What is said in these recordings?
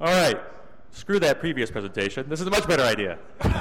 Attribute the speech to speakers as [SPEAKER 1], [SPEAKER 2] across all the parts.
[SPEAKER 1] All right. Screw that previous presentation. This is a much better idea.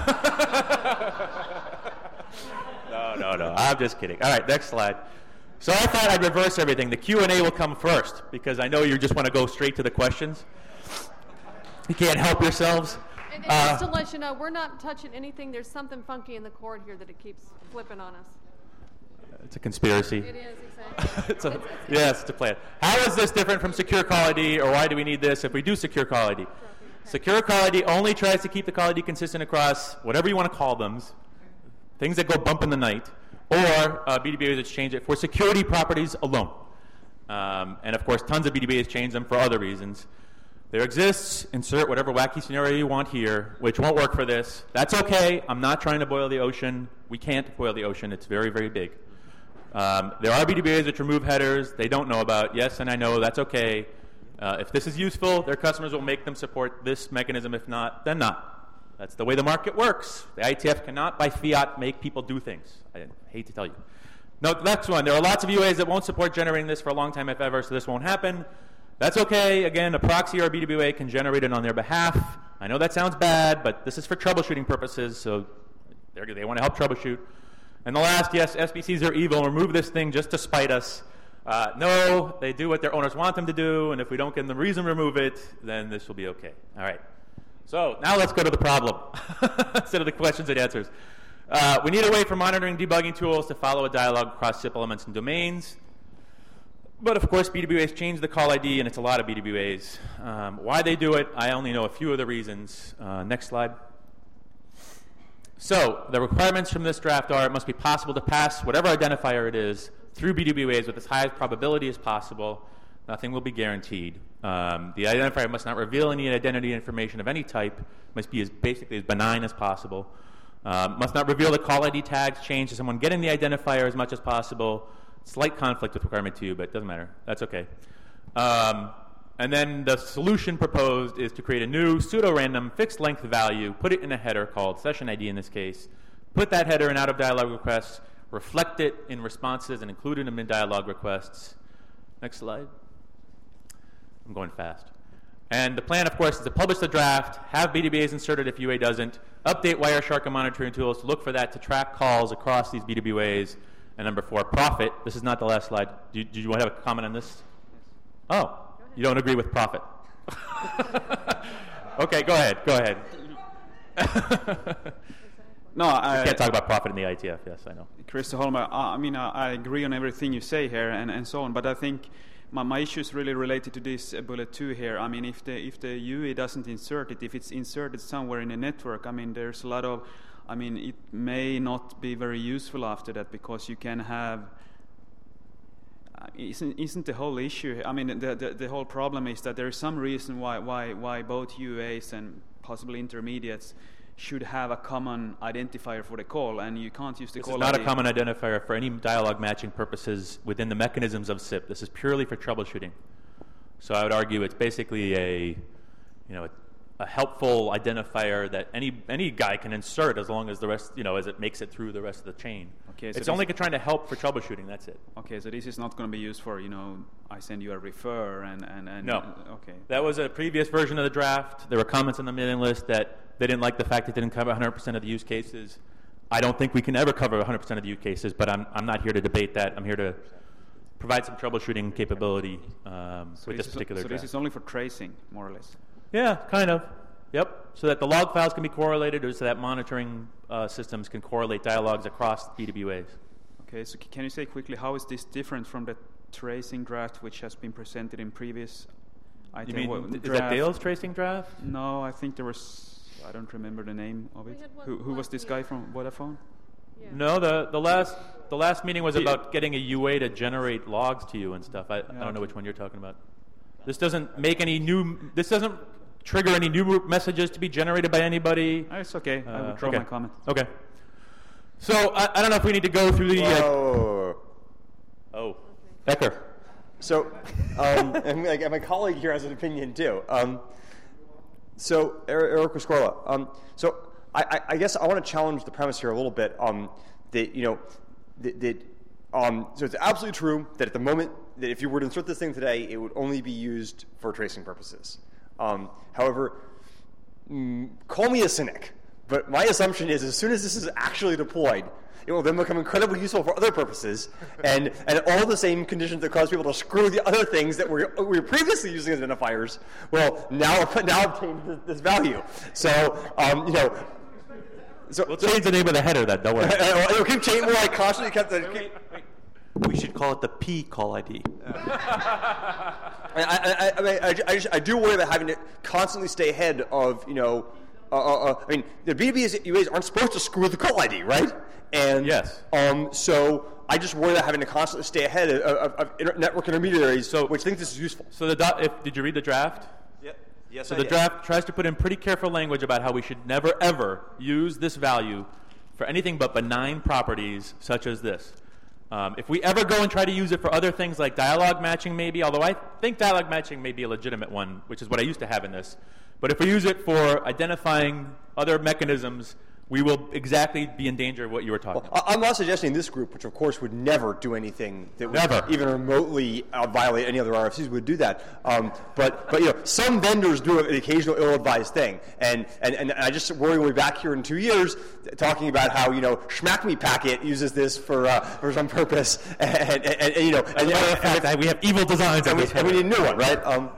[SPEAKER 1] No. I'm just kidding. All right, next slide. So I thought I'd reverse everything. The Q&A will come first because I know you just want to go straight to the questions. You can't help yourselves.
[SPEAKER 2] And just to let you know, we're not touching anything. There's something funky in the cord here that it keeps flipping on us.
[SPEAKER 1] It's a conspiracy.
[SPEAKER 2] It is, exactly.
[SPEAKER 1] Yes, it's a plan. How is this different from Secure Call ID, or why do we need this if we do Secure Call ID? Secure Call ID only tries to keep the Call ID consistent across whatever you want to call them, things that go bump in the night, or BDBAs that change it for security properties alone. And of course, tons of BDBAs change them for other reasons. There exists, insert whatever wacky scenario you want here, which won't work for this. That's okay. I'm not trying to boil the ocean. We can't boil the ocean. It's very, very big. There are BDBAs which remove headers they don't know about. Yes, and I know that's okay. If this is useful, their customers will make them support this mechanism. If not, then not. That's the way the market works. The IETF cannot, by fiat, make people do things. I hate to tell you. Note the next one. There are lots of UAs that won't support generating this for a long time, if ever, so this won't happen. That's okay. Again, a proxy or a BDBA can generate it on their behalf. I know that sounds bad, but this is for troubleshooting purposes, so they want to help troubleshoot. And the last, yes, SBCs are evil. Remove this thing just to spite us. No, they do what their owners want them to do, and if we don't give them the reason to remove it, then this will be okay. All right. So now let's go to the problem instead of the questions and answers. We need a way for monitoring debugging tools to follow a dialog across SIP elements and domains. But of course, BDBAs change the call ID, and it's a lot of BDBAs. Why they do it, I only know a few of the reasons. Next slide. So the requirements from this draft are it must be possible to pass whatever identifier it is through BDBAs with as high probability as possible. Nothing will be guaranteed. The identifier must not reveal any identity information of any type. Must be basically as benign as possible. Must not reveal the call ID tags change to someone getting the identifier as much as possible. Slight conflict with requirement 2, but it doesn't matter. That's okay. And then the solution proposed is to create a new pseudo-random fixed length value, put it in a header called session ID in this case, put that header in out-of-dialog requests, reflect it in responses, and include it in dialog requests. Next slide. I'm going fast. And the plan, of course, is to publish the draft, have BDBAs inserted if UA doesn't, update Wireshark and monitoring tools to look for that to track calls across these BDBAs. And number 4, profit. This is not the last slide. Do you want to have a comment on this? Oh, you don't agree with profit. Okay, go ahead.
[SPEAKER 3] No,
[SPEAKER 1] I can't talk about profit in the IETF. Yes, I know.
[SPEAKER 3] Christer Holmer, I agree on everything you say here and so on, but I think my issue is really related to this bullet 2 here. I mean, if the UE doesn't insert it, if it's inserted somewhere in a network, I mean, there's a lot of, I mean, it may not be very useful after that because you can have. Isn't the whole issue? I mean, the whole problem is that there is some reason why both UAs and possibly intermediates should have a common identifier for the call, and you can't use the call.
[SPEAKER 1] This is not a common identifier for any dialog matching purposes within the mechanisms of SIP. This is purely for troubleshooting. So I would argue it's basically a helpful identifier that any guy can insert as long as the rest, as it makes it through the rest of the chain. Okay, so it's only trying to help for troubleshooting. That's it.
[SPEAKER 3] Okay, so this is not going to be used for I send you a refer and
[SPEAKER 1] no.
[SPEAKER 3] Okay,
[SPEAKER 1] that was a previous version of the draft. There were comments on the mailing list that they didn't like the fact it didn't cover 100% of the use cases. I don't think we can ever cover 100% of the use cases, but I'm not here to debate that. I'm here to provide some troubleshooting capability with this particular draft.
[SPEAKER 3] So this is only for tracing, more or less.
[SPEAKER 1] Yeah, kind of. Yep. So that the log files can be correlated, or so that monitoring systems can correlate dialogues across DWAs.
[SPEAKER 3] Okay. So can you say quickly how is this different from the tracing draft which has been presented in previous?
[SPEAKER 1] You mean is that Dale's tracing draft?
[SPEAKER 3] No, I think there was. I don't remember the name of it. Who was this guy from Vodafone?
[SPEAKER 1] Yeah. No, the last meeting was about getting a UA to generate logs to you and stuff. I don't know which one you're talking about. This doesn't make any new. This doesn't trigger any new messages to be generated by anybody.
[SPEAKER 3] It's okay. I will draw my comment.
[SPEAKER 1] Okay. So I don't know if we need to go through the. Becker.
[SPEAKER 4] So, and my colleague here has an opinion too. So, Eric Rescorla. So, I guess I want to challenge the premise here a little bit. So it's absolutely true that at the moment that if you were to insert this thing today, it would only be used for tracing purposes. However, call me a cynic, but my assumption is as soon as this is actually deployed, it will then become incredibly useful for other purposes, and all the same conditions that cause people to screw the other things that we were previously using as identifiers will now obtain this value. So,
[SPEAKER 1] We'll change the name of the header then, don't worry.
[SPEAKER 4] It'll keep changing. Well, I constantly kept the.
[SPEAKER 5] Wait. We should call it the P call ID.
[SPEAKER 4] I do worry about having to constantly stay ahead of, the B2B UAs aren't supposed to screw with the call ID, right? And
[SPEAKER 1] yes.
[SPEAKER 4] So I just worry about having to constantly stay ahead of network intermediaries, which think this is useful.
[SPEAKER 1] So did you read the draft?
[SPEAKER 4] Yes,
[SPEAKER 1] so the draft tries to put in pretty careful language about how we should never, ever use this value for anything but benign properties such as this. If we ever go and try to use it for other things like dialogue matching maybe, although I think dialogue matching may be a legitimate one, which is what I used to have in this. But if we use it for identifying other mechanisms, we will exactly be in danger of what you were talking about.
[SPEAKER 4] I'm not suggesting this group, which of course would never do anything that would even remotely violate any other RFCs, would do that. But some vendors do an occasional ill-advised thing, and I just worry we'll be back here in 2 years talking about how Schmack Me Packet uses this for some purpose, and
[SPEAKER 1] we have evil designs,
[SPEAKER 4] and we need a new one, right?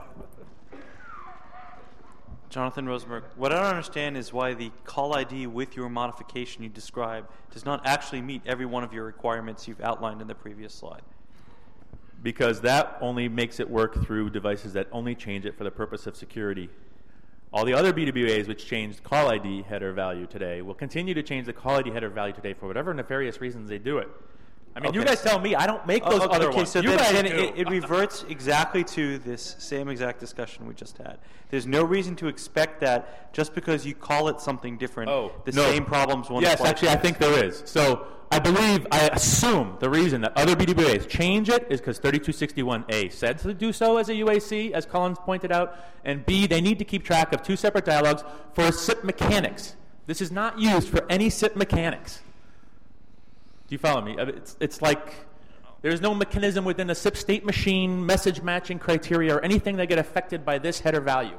[SPEAKER 5] Jonathan Rosenberg, what I don't understand is why the call ID with your modification you described does not actually meet every one of your requirements you've outlined in the previous slide.
[SPEAKER 1] Because that only makes it work through devices that only change it for the purpose of security. All the other B2BAs which changed call ID header value today will continue to change the call ID header value today for whatever nefarious reasons they do it. I mean, you guys tell me. I don't make those other ones.
[SPEAKER 5] So
[SPEAKER 1] you guys do.
[SPEAKER 5] It reverts exactly to this same exact discussion we just had. There's no reason to expect that just because you call it something different, same problems won't apply.
[SPEAKER 1] Yes, actually, I think there is. So I assume the reason that other B2BAs change it is because 3261A said to do so as a UAC, as Collins pointed out, and B, they need to keep track of two separate dialogues for SIP mechanics. This is not used for any SIP mechanics. Do you follow me? It's like there's no mechanism within the SIP state machine, message matching criteria, or anything that get affected by this header value.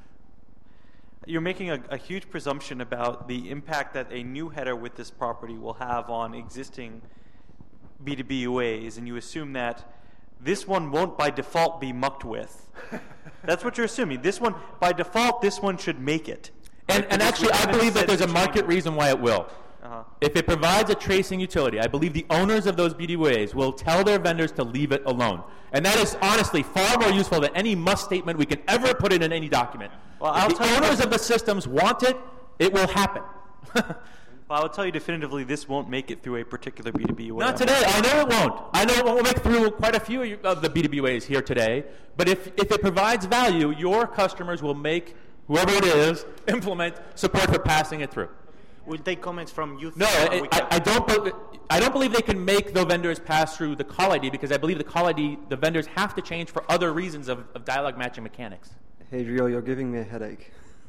[SPEAKER 5] You're making a huge presumption about the impact that a new header with this property will have on existing B2B UAs, and you assume that this one won't by default be mucked with. That's what you're assuming. This one, by default, this one should make it.
[SPEAKER 1] And actually, I believe that there's a market reason why it will. If it provides a tracing utility, I believe the owners of those BDUAs will tell their vendors to leave it alone. And that is honestly far more useful than any must statement we can ever put in any document. Well, if the owners of the systems want it, it will happen.
[SPEAKER 5] Well, I'll tell you definitively this won't make it through a particular B2B UA.
[SPEAKER 1] Not today. I know it won't. I know it won't make through quite a few of the B2B UAs here today. But if it provides value, your customers will make, whoever it is, implement support for passing it through.
[SPEAKER 6] We'll take comments from you.
[SPEAKER 1] No, I don't believe they can make the vendors pass through the call ID because I believe the call ID, the vendors have to change for other reasons of dialogue matching mechanics.
[SPEAKER 7] Hey, Rio, you're giving me a headache.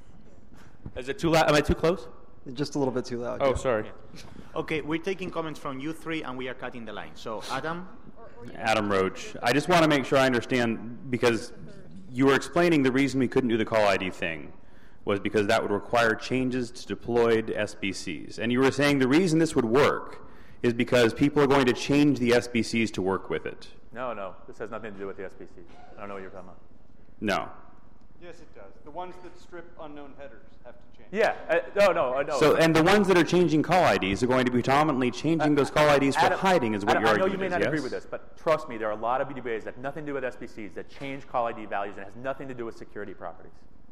[SPEAKER 1] Is it too loud? Am I too close?
[SPEAKER 7] Just a little bit too loud.
[SPEAKER 1] Oh,
[SPEAKER 7] yeah.
[SPEAKER 1] sorry.
[SPEAKER 6] Okay, we're taking comments from you three, and we are cutting the line. So, Adam?
[SPEAKER 8] Adam Roach. I just want to make sure I understand, because you were explaining the reason we couldn't do the call ID thing was because that would require changes to deployed SBCs. And you were saying the reason this would work is because people are going to change the SBCs to work with it.
[SPEAKER 1] No. This has nothing to do with the SBCs. I don't know what you're talking about.
[SPEAKER 8] No.
[SPEAKER 3] Yes, it does. The ones that strip unknown headers have to change.
[SPEAKER 1] Yeah. No.
[SPEAKER 8] So, and the ones that are changing call IDs are going to be predominantly changing those call IDs for hiding is what
[SPEAKER 1] Adam,
[SPEAKER 8] your argument is,
[SPEAKER 1] I know you may not
[SPEAKER 8] yes?
[SPEAKER 1] agree with this, but trust me, there are a lot of BDBAs that have nothing to do with SBCs that change call ID values and has nothing to do with security properties.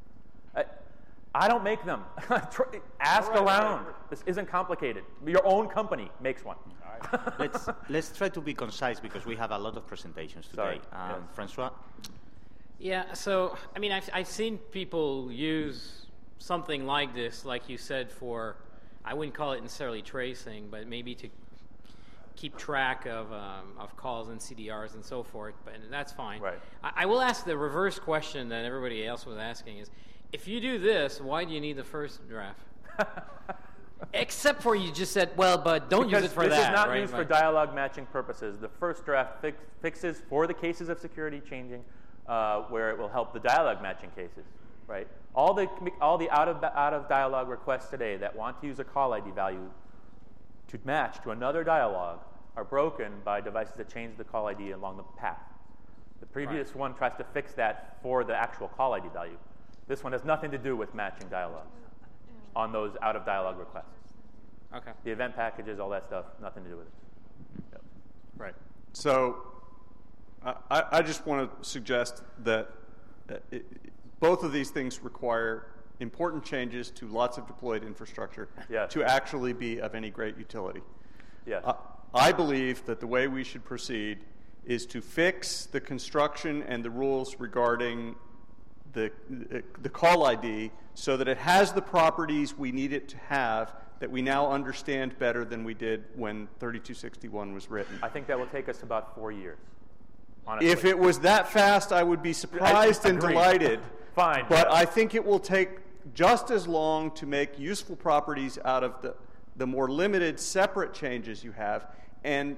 [SPEAKER 1] I don't make them. Ask around. This isn't complicated. Your own company makes one.
[SPEAKER 6] Let's try to be concise because we have a lot of presentations today.
[SPEAKER 1] Yes.
[SPEAKER 6] Francois?
[SPEAKER 9] Yeah, so, I mean, I've seen people use something like this, like you said, for, I wouldn't call it necessarily tracing, but maybe to keep track of calls and CDRs and so forth, but that's fine.
[SPEAKER 1] Right.
[SPEAKER 9] I will ask the reverse question that everybody else was asking is, if you do this, why do you need the first draft? Except for you just said, well, but don't use it for that.
[SPEAKER 1] This is not
[SPEAKER 9] right?
[SPEAKER 1] used for dialogue matching purposes. The first draft fixes for the cases of security changing where it will help the dialogue matching cases. right? All the out of dialogue requests today that want to use a call ID value to match to another dialogue are broken by devices that change the call ID along the path. The previous one tries to fix that for the actual call ID value. This one has nothing to do with matching dialogues on those out of dialogue requests.
[SPEAKER 9] Okay.
[SPEAKER 1] The event packages, all that stuff, nothing to do with it. Yep.
[SPEAKER 10] Right. So I just want to suggest that both of these things require important changes to lots of deployed infrastructure to actually be of any great utility.
[SPEAKER 1] Yes.
[SPEAKER 10] I believe that the way we should proceed is to fix the construction and the rules regarding the call ID so that it has the properties we need it to have that we now understand better than we did when 3261 was written.
[SPEAKER 1] I think that will take us about 4 years. Honestly.
[SPEAKER 10] If it was that fast, I would be surprised and delighted.
[SPEAKER 1] Fine.
[SPEAKER 10] But I think it will take just as long to make useful properties out of the more limited separate changes you have. And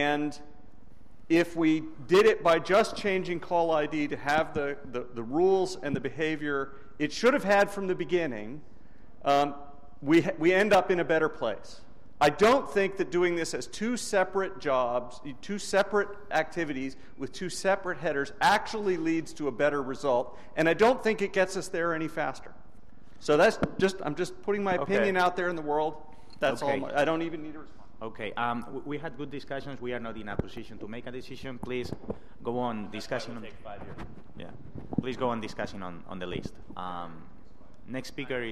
[SPEAKER 10] if we did it by just changing call ID to have the rules and the behavior it should have had from the beginning, we end up in a better place. I don't think that doing this as two separate jobs, two separate activities with two separate headers actually leads to a better result, and I don't think it gets us there any faster. So I'm just putting my opinion out there in the world. That's all. I don't even need a response.
[SPEAKER 6] Okay. We had good discussions. We are not in a position to make a decision. Please go on discussing.
[SPEAKER 1] Take 5 years.
[SPEAKER 6] Yeah. Please go on discussing on the list. Next speaker is